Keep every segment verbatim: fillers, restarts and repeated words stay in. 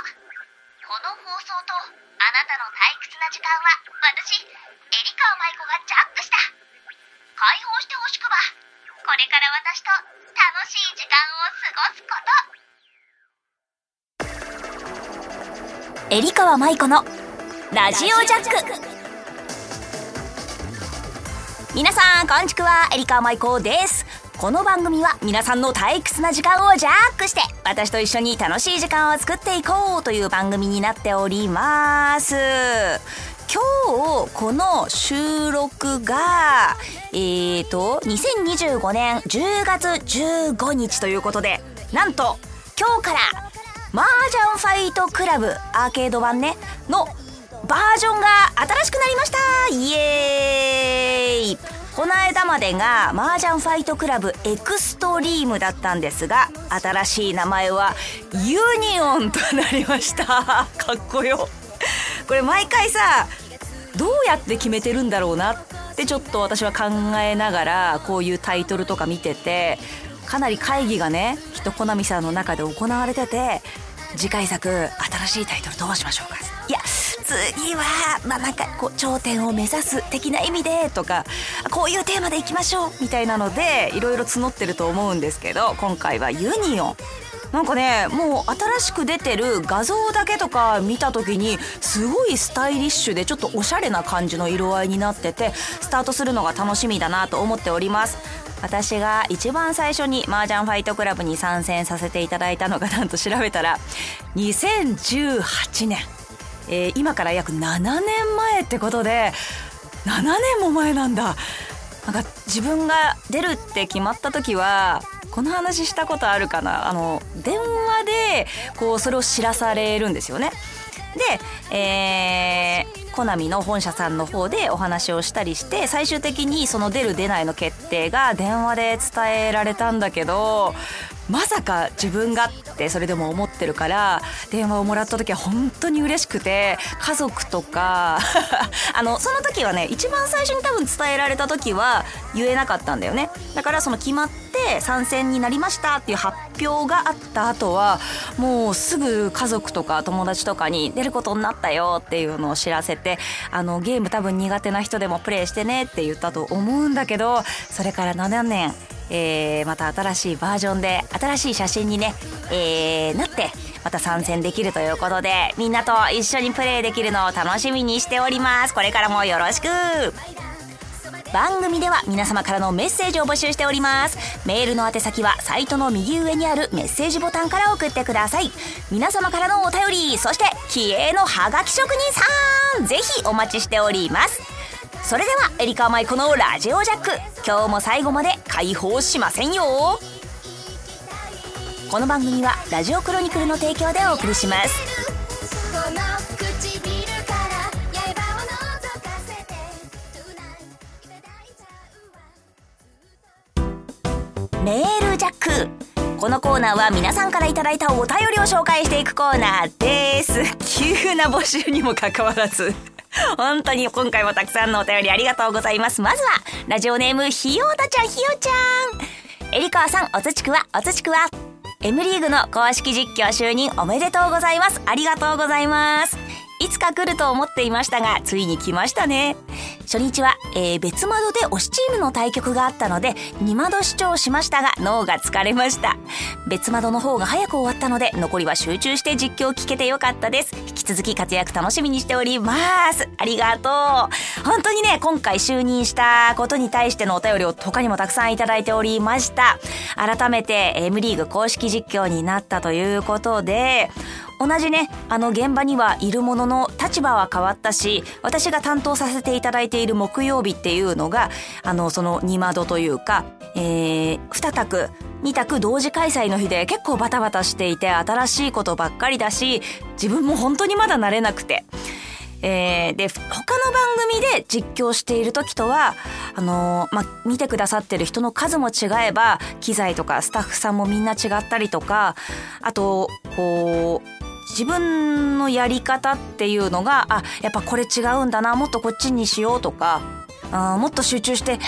この放送とあなたの退屈な時間は私、エリカ舞子がジャックした。解放してほしくば、これから私と楽しい時間を過ごすこと。 エリカ舞子のラジオジャック。皆さんこんちくは、エリカ舞子です。この番組は皆さんの退屈な時間をジャックして、私と一緒に楽しい時間を作っていこうという番組になっております。今日この収録がえーとにせんにじゅうごねんじゅうがつじゅうごにちということで、なんと今日から麻雀ファイトクラブアーケード版ねのバージョンが新しくなりました。イエーイ。この間までが麻雀ファイトクラブエクストリームだったんですが、新しい名前はユニオンとなりました。かっこよ。これ毎回さ、どうやって決めてるんだろうなってちょっと私は考えながらこういうタイトルとか見てて、かなり会議がね人好みさんの中で行われてて、次回作新しいタイトルどうしましょうか、いや次はまあなんかこう頂点を目指す的な意味でとか、こういうテーマでいきましょうみたいなのでいろいろ募ってると思うんですけど、今回はユニオンなんかね、もう新しく出てる画像だけとか見た時にすごいスタイリッシュでちょっとおしゃれな感じの色合いになってて、スタートするのが楽しみだなと思っております。私が一番最初に麻雀ファイトクラブに参戦させていただいたのが、なんと調べたらにせんじゅうはちねん、えー、今から約ななねんまえってことで、ななねんも前なんだ。なんか自分が出るって決まった時は、この話したことあるかな、あの電話でこうそれを知らされるんですよね。で、えー、コナミの本社さんの方でお話をしたりして、最終的にその出る出ないの決定が電話で伝えられたんだけど、まさか自分がってそれでも思ってるから、電話をもらった時は本当に嬉しくて、家族とかあのその時はね、一番最初に多分伝えられた時は言えなかったんだよね。だからその決まって参戦になりましたっていう発表があった後は、もうすぐ家族とか友達とかに出ることになったよっていうのを知らせて、あのゲーム多分苦手な人でもプレイしてねって言ったと思うんだけど、それからななねん、えー、また新しいバージョンで新しい写真にね、えー、なってまた参戦できるということで、みんなと一緒にプレイできるのを楽しみにしております。これからもよろしく。番組では皆様からのメッセージを募集しております。メールの宛先はサイトの右上にあるメッセージボタンから送ってください。皆様からのお便り、そして気鋭のハガキ職人さん、ぜひお待ちしております。それではエリカ舞子のラジオジャック、今日も最後まで解放しませんよ。この番組はラジオクロニクルの提供でお送りします。メールジャック。このコーナーは皆さんからいただいたお便りを紹介していくコーナーです。急な募集にもかかわらず本当に今回もたくさんのお便りありがとうございます。まずはラジオネームひよたちゃん、ひよちゃん。エリカワさん、おつちくわおつちくわ。 M リーグの公式実況就任おめでとうございます。ありがとうございます。いつか来ると思っていましたが、ついに来ましたね。初日は、えー、別窓で推しチームの対局があったのでに窓視聴しましたが、脳が疲れました。別窓の方が早く終わったので残りは集中して実況聞けてよかったです。引き続き活躍楽しみにしております。ありがとう。本当にね、今回就任したことに対してのお便りを他にもたくさんいただいておりました。改めて M リーグ公式実況になったということで、同じね、あの現場にはいるものの立場は変わったし、私が担当させていただいている木曜日っていうのが、あのそのに窓というか、えー、に択に択同時開催の日で結構バタバタしていて、新しいことばっかりだし、自分も本当にまだ慣れなくて、えー、で他の番組で実況している時とはあのー、ま見てくださってる人の数も違えば、機材とかスタッフさんもみんな違ったりとか、あとこう自分のやり方っていうのが、あ、やっぱこれ違うんだな、もっとこっちにしようとか、あ、もっと集中して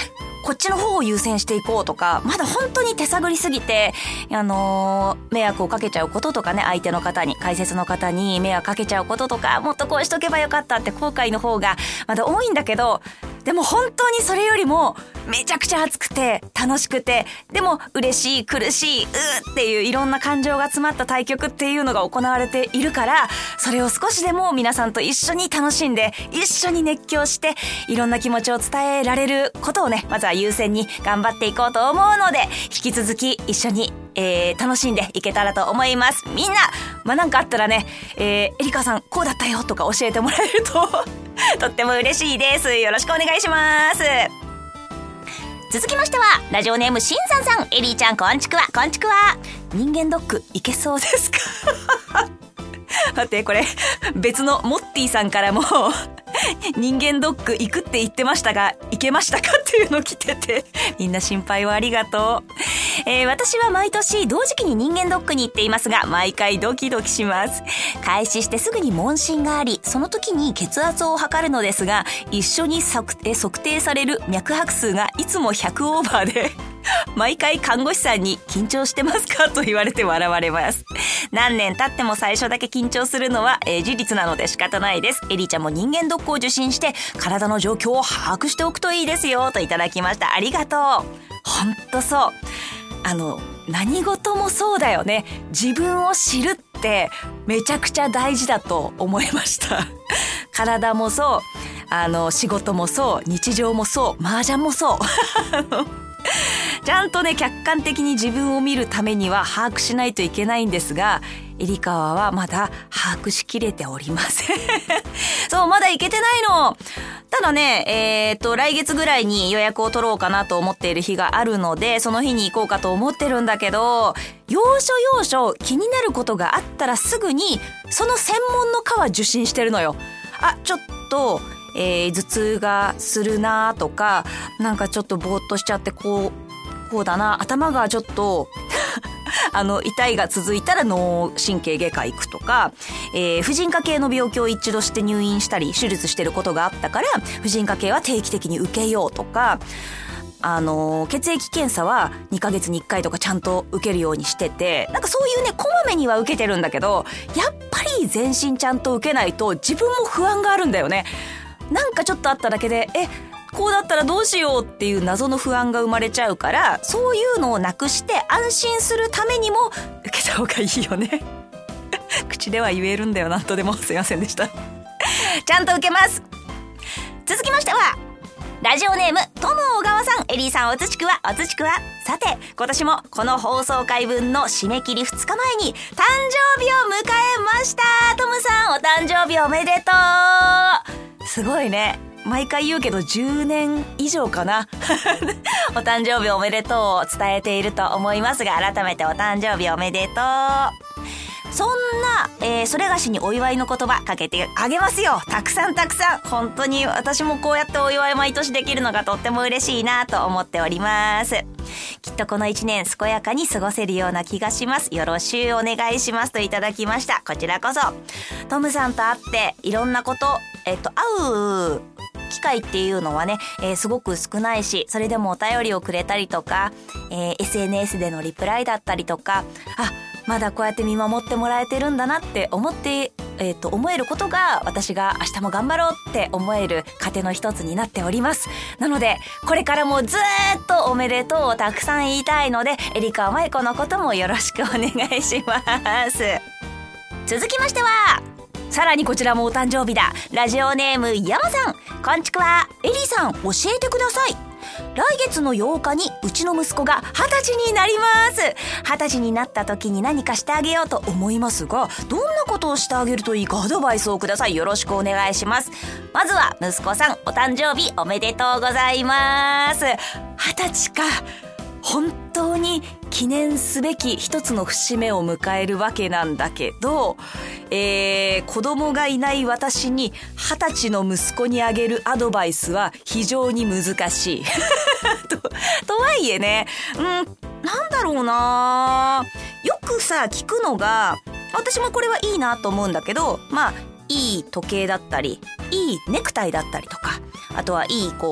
こっちの方を優先していこうとか、まだ本当に手探りすぎて、あのー、迷惑をかけちゃうこととかね、相手の方に、解説の方に迷惑かけちゃうこととか、もっとこうしとけばよかったって後悔の方がまだ多いんだけど、でも本当にそれよりもめちゃくちゃ熱くて楽しくて、でも嬉しい、苦しい、うーっていういろんな感情が詰まった対局っていうのが行われているから、それを少しでも皆さんと一緒に楽しんで、一緒に熱狂して、いろんな気持ちを伝えられることをね、まずは優先に頑張っていこうと思うので、引き続き一緒にえー、楽しんでいけたらと思います。みんな、まあ、なんかあったらね、えー、エリカさんこうだったよとか教えてもらえるととっても嬉しいです。よろしくお願いします。続きましてはラジオネームしんさんさん、エリーちゃんこんちくわ、こんちくわ。人間ドック行けそうですか待って、これ別のモッティさんからも人間ドック行くって言ってましたが行けましたかっていうの来てて、みんな心配をありがとう。えー、私は毎年同時期に人間ドックに行っていますが、毎回ドキドキします。開始してすぐに問診があり、その時に血圧を測るのですが、一緒に測定される脈拍数がいつもひゃくオーバーで毎回看護師さんに緊張してますかと言われて笑われます。何年経っても最初だけ緊張するのは、えー、事実なので仕方ないです。エリーちゃんも人間ドックを受診して体の状況を把握しておくといいですよといただきました。ありがとう。ほんとそう。あの何事もそうだよね。自分を知るってめちゃくちゃ大事だと思いました体もそう、あの仕事もそう、日常もそう、麻雀もそうちゃんとね、客観的に自分を見るためには把握しないといけないんですが、エリカワはまだ把握しきれておりませんそう、まだ行けてないの。ただね、えー、っと来月ぐらいに予約を取ろうかなと思っている日があるので、その日に行こうかと思ってるんだけど、要所要所気になることがあったらすぐにその専門の科は受診してるのよ。あ、ちょっとえー、頭痛がするなとか、なんかちょっとぼーっとしちゃってこうこうだな、頭がちょっとあの痛いが続いたら脳神経外科行くとか、えー、婦人科系の病気を一度して入院したり手術してることがあったから、婦人科系は定期的に受けようとか、あの血液検査はにかげつにいっかいとかちゃんと受けるようにしてて、なんかそういうね、こまめには受けてるんだけど、やっぱり全身ちゃんと受けないと自分も不安があるんだよね。なんかちょっとあっただけで、え、こうだったらどうしようっていう謎の不安が生まれちゃうから、そういうのをなくして安心するためにも受けた方がいいよね口では言えるんだよ、なんとでも。すいませんでしたちゃんと受けます。続きましてはラジオネームトム小川さん、エリーさんおつちくわ、おつちくわ。さて、今年もこの放送回分の締め切りふつかまえに誕生日を迎えました。トムさん、お誕生日おめでとう。すごいね、毎回言うけどじゅうねん以上かなお誕生日おめでとうを伝えていると思いますが、改めてお誕生日おめでとう。そんな、えー、それがしにお祝いの言葉かけてあげますよ。たくさんたくさん。本当に私もこうやってお祝い毎年できるのがとっても嬉しいなと思っております。きっとこのいちねん健やかに過ごせるような気がします。よろしゅうお願いしますといただきました。こちらこそトムさんと会っていろんなこと、えっと会う機会っていうのはね、えー、すごく少ないし、それでもお便りをくれたりとか、えー、エスエヌエス でのリプライだったりとか、あ、まだこうやって見守ってもらえてるんだなって思って、えー、と思えることが、私が明日も頑張ろうって思える糧の一つになっております。なのでこれからもずーっとおめでとうをたくさん言いたいので、エリカ舞子のこともよろしくお願いします。続きましてはさらにこちらもお誕生日だ。ラジオネーム山さん、こんちくわ。エリーさん教えてください。来月のようかにうちの息子がはたちになります。はたちになった時に何かしてあげようと思いますが、どんなことをしてあげるといいかアドバイスをください。よろしくお願いします。まずは息子さん、お誕生日おめでとうございます。はたちか。本当に記念すべき一つの節目を迎えるわけなんだけど、えー、子供がいない私に二十歳の息子にあげるアドバイスは非常に難しいと, とはいえね、うん、なんだろうな、よくさ聞くのが、私もこれはいいなと思うんだけど、まあいい時計だったり、いいネクタイだったりとか、あとはいいこう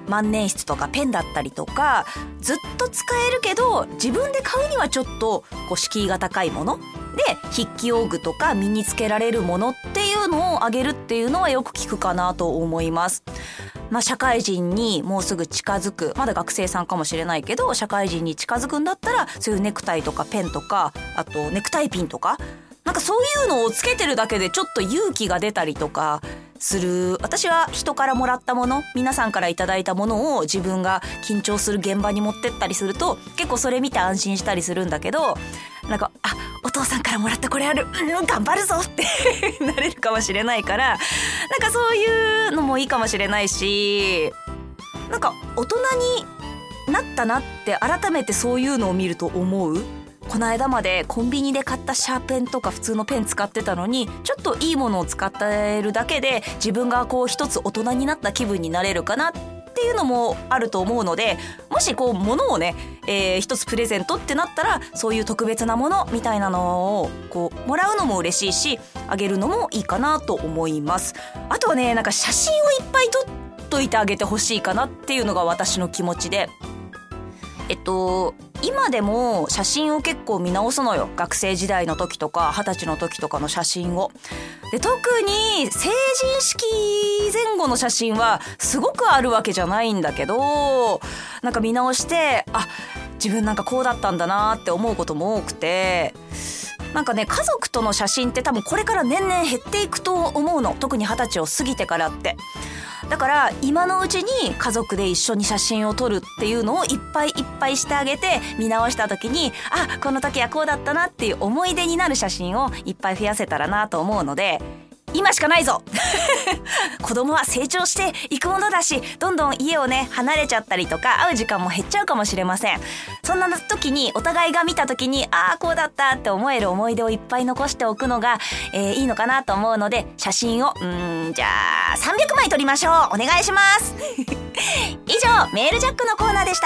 万年筆とかペンだったりとかずっと使えるけど自分で買うにはちょっとこう敷居が高いもので筆記用具とか身につけられるものっていうのをあげるっていうのはよく聞くかなと思います。まあ、社会人にもうすぐ近づく、まだ学生さんかもしれないけど社会人に近づくんだったらそういうネクタイとかペンとかあとネクタイピンとかなんかそういうのをつけてるだけでちょっと勇気が出たりとかする。私は人からもらったもの、皆さんからいただいたものを自分が緊張する現場に持ってったりすると結構それ見て安心したりするんだけど、なんかあお父さんからもらったこれある、うん、頑張るぞってなれるかもしれないから、なんかそういうのもいいかもしれないし、なんか大人になったなって改めてそういうのを見ると思う。この間までコンビニで買ったシャーペンとか普通のペン使ってたのにちょっといいものを使ってるだけで自分がこう一つ大人になった気分になれるかなっていうのもあると思うので、もしこう物をね、えー、一つプレゼントってなったらそういう特別なものみたいなのをこうもらうのも嬉しいしあげるのもいいかなと思います。あとはね、なんか写真をいっぱい撮っといてあげてほしいかなっていうのが私の気持ちで、えっと今でも写真を結構見直すのよ。学生時代の時とか二十歳の時とかの写真を。で特に成人式前後の写真はすごくあるわけじゃないんだけど、なんか見直してあ自分なんかこうだったんだなって思うことも多くて、なんかね家族との写真って多分これから年々減っていくと思うの。特に二十歳を過ぎてからって。だから今のうちに家族で一緒に写真を撮るっていうのをいっぱいいっぱいしてあげて、見直した時にあこの時はこうだったなっていう思い出になる写真をいっぱい増やせたらなと思うので、今しかないぞ子供は成長していくものだし、どんどん家をね離れちゃったりとか会う時間も減っちゃうかもしれません。そんな時にお互いが見た時にああこうだったって思える思い出をいっぱい残しておくのが、えー、いいのかなと思うので、写真をうーんじゃあさんびゃくまい撮りましょう。お願いします以上メールジャックのコーナーでした。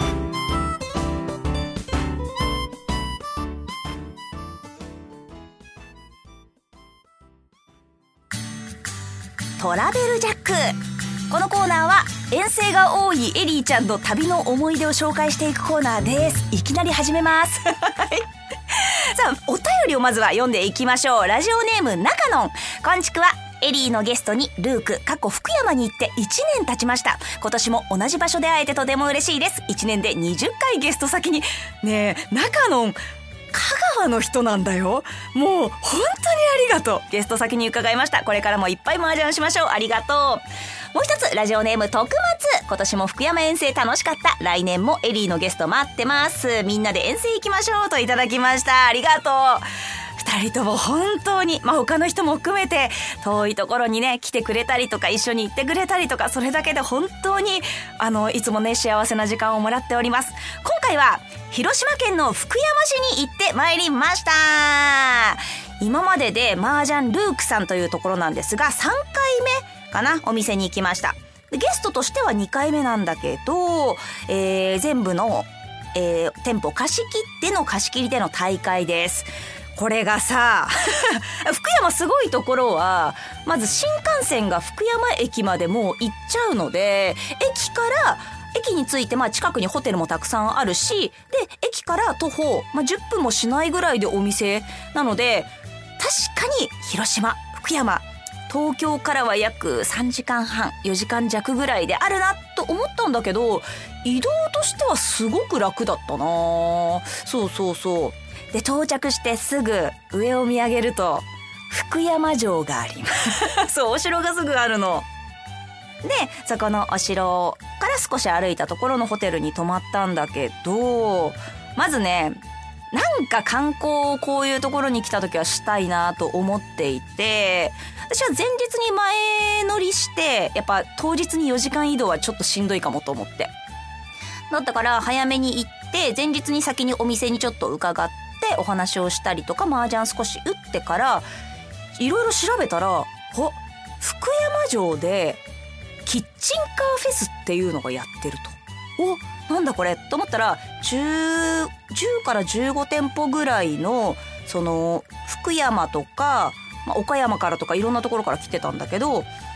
トラベルジャック。このコーナーは遠征が多いエリーちゃんの旅の思い出を紹介していくコーナーです。いきなり始めますさあお便りをまずは読んでいきましょう。ラジオネーム中野ん、こんちくわ。エリーのゲストにルーク過去福山に行っていちねん経ちました。今年も同じ場所で会えてとても嬉しいです。いちねんでにじゅっかいゲスト先に。ねえ中野ん香川の人なんだよ。もう本当にありがとう。ゲスト先に伺いました。これからもいっぱい麻雀しましょう。ありがとう。もう一つラジオネーム徳松。今年も福山遠征楽しかった。来年もエリーのゲスト待ってます。みんなで遠征行きましょうといただきました。ありがとう。二人とも本当に、まあ他の人も含めて遠いところにね来てくれたりとか一緒に行ってくれたりとか、それだけで本当にあのいつもね幸せな時間をもらっております。今回は広島県の福山市に行ってまいりました。今までで麻雀ルークさんというところなんですがさんかいめかなお店に行きました。でゲストとしてはにかいめなんだけど、えー、全部の、えー、店舗貸し切っての貸し切りでの大会です。これがさ福山すごいところはまず新幹線が福山駅までもう行っちゃうので、駅から駅に着いてまあ近くにホテルもたくさんあるし、で駅から徒歩、まあ、じゅっぷんもしないぐらいでお店なので、確かに広島福山東京からは約さんじかんはんよじかん弱ぐらいであるなと思ったんだけど、移動としてはすごく楽だったな。そうそうそう。で到着してすぐ上を見上げると福山城がありますそうお城がすぐあるので、そこのお城から少し歩いたところのホテルに泊まったんだけど、まずねなんか観光をこういうところに来た時はしたいなと思っていて、私は前日に前乗りしてやっぱ当日によじかん移動はちょっとしんどいかもと思って、だったから早めに行って前日に先にお店にちょっと伺ってお話をしたりとか麻雀少し打ってからいろいろ調べたら、あ福山城でキッチンカーフェスっていうのがやってると。おなんだこれと思ったら じゅう, じゅうからじゅうごてんぽぐらいのその福山とか、まあ、岡山からとかいろんなところから来てたんだけど、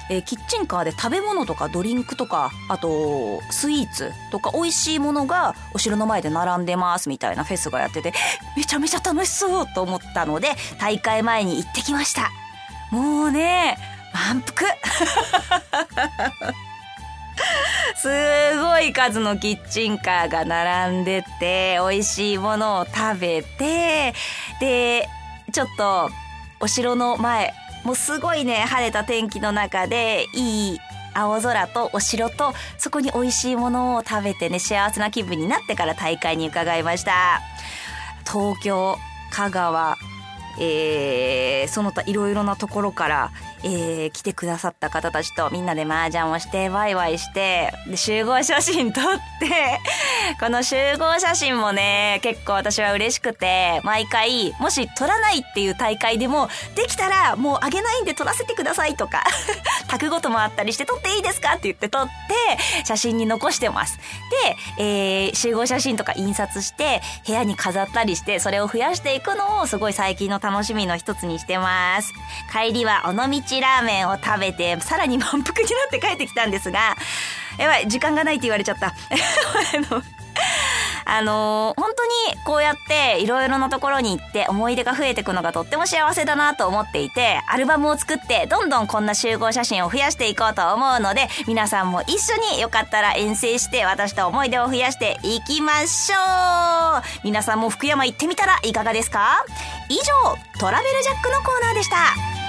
えー、キッチンカーで食べ物とかドリンクとかあとスイーツとか美味しいものがお城の前で並んでますみたいなフェスがやってて、めちゃめちゃ楽しそうと思ったので大会前に行ってきました。もうね満腹すごい数のキッチンカーが並んでて美味しいものを食べて、でちょっとお城の前もうすごいね晴れた天気の中でいい青空とお城とそこに美味しいものを食べてね幸せな気分になってから大会に伺いました。東京、香川、えー、その他いろいろなところから、えー、来てくださった方たちとみんなで麻雀をしてワイワイしてで集合写真撮ってこの集合写真もね結構私は嬉しくて、毎回もし撮らないっていう大会でもできたらもうあげないんで撮らせてくださいとか卓ごともあったりして撮っていいですかって言って撮って写真に残してます。で、えー、集合写真とか印刷して部屋に飾ったりしてそれを増やしていくのをすごい最近の楽しみの一つにしてます。帰りは尾道ラーメンを食べてさらに満腹になって帰ってきたんですが、やばい時間がないって言われちゃったあのあのー、本当にこうやっていろいろなところに行って思い出が増えていくのがとっても幸せだなと思っていて、アルバムを作ってどんどんこんな集合写真を増やしていこうと思うので、皆さんも一緒によかったら遠征して私と思い出を増やしていきましょう。皆さんも福山行ってみたらいかがですか。以上トラベルジャックのコーナーでした。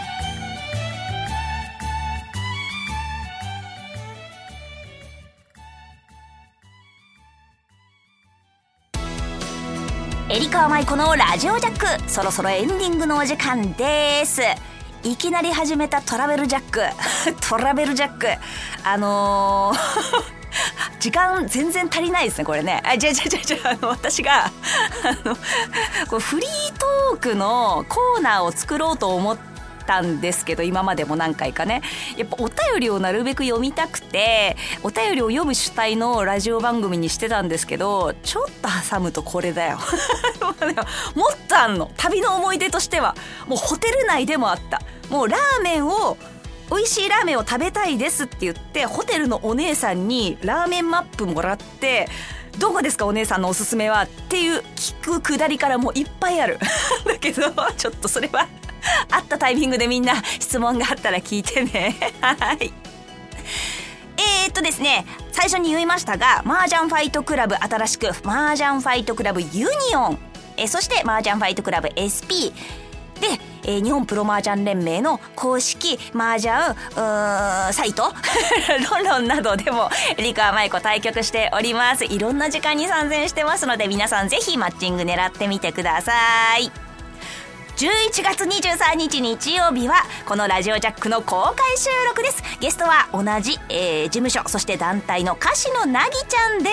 エリカ舞子のラジオジャック、そろそろエンディングのお時間です。いきなり始めたトラベルジャックトラベルジャックあのー、時間全然足りないですねこれね。あ、じゃあじゃあじゃあじゃああの私があのこうフリートークのコーナーを作ろうと思ってたんですけど、今までも何回かねやっぱお便りをなるべく読みたくてお便りを読む主体のラジオ番組にしてたんですけど、ちょっと挟むとこれだよもっとあんの。旅の思い出としてはもうホテル内でもあった。もうラーメンを美味しいラーメンを食べたいですって言ってホテルのお姉さんにラーメンマップもらって、どこですかお姉さんのおすすめはっていう聞くくだりからもういっぱいあるだけどちょっとそれはあったタイミングでみんな質問があったら聞いてねはいえーっとですね最初に言いましたが、麻雀ファイトクラブ新しく麻雀ファイトクラブユニオン、えそして麻雀ファイトクラブ エスピー で、えー、日本プロ麻雀連盟の公式麻雀うーんサイトロンロンなどでもエリカ舞子対局しております。いろんな時間に参戦してますので皆さんぜひマッチング狙ってみてください。じゅういちがつにじゅうさんにち日曜日はこのラジオジャックの公開収録です。ゲストは同じ、えー、事務所そして団体の歌手のなぎちゃんです。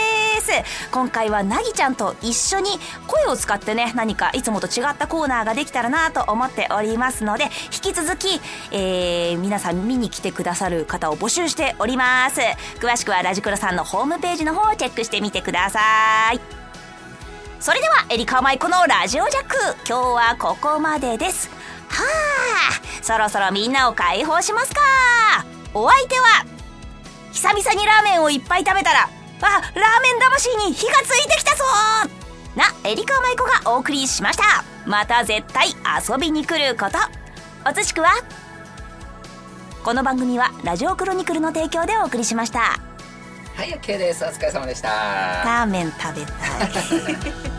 今回はなぎちゃんと一緒に声を使ってね何かいつもと違ったコーナーができたらなと思っておりますので、引き続き、えー、皆さん見に来てくださる方を募集しております。詳しくはラジクロさんのホームページの方をチェックしてみてください。それではエリカ舞子のラジオジャック、今日はここまでです。はあ、そろそろみんなを解放しますか。お相手は久々にラーメンをいっぱい食べたらあラーメン魂に火がついてきたぞなエリカ舞子がお送りしました。また絶対遊びに来ることおつしくは。この番組はラジオクロニクルの提供でお送りしました。 はい、 OK です。お疲れ様でした。 ラーメン食べたい